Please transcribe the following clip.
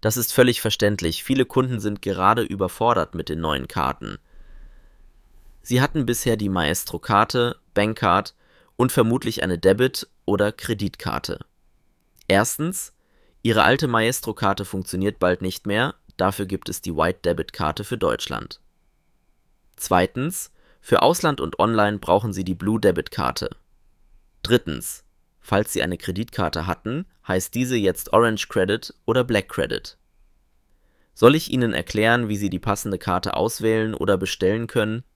Das ist völlig verständlich. Viele Kunden sind gerade überfordert mit den neuen Karten. Sie hatten bisher die Maestro-Karte, Bankcard und vermutlich eine Debit- oder Kreditkarte. Erstens, Ihre alte Maestro-Karte funktioniert bald nicht mehr, dafür gibt es die White Debit-Karte für Deutschland. Zweitens, für Ausland und Online brauchen Sie die Blue Debit-Karte. Drittens, falls Sie eine Kreditkarte hatten, heißt diese jetzt Orange Credit oder Black Credit. Soll ich Ihnen erklären, wie Sie die passende Karte auswählen oder bestellen können?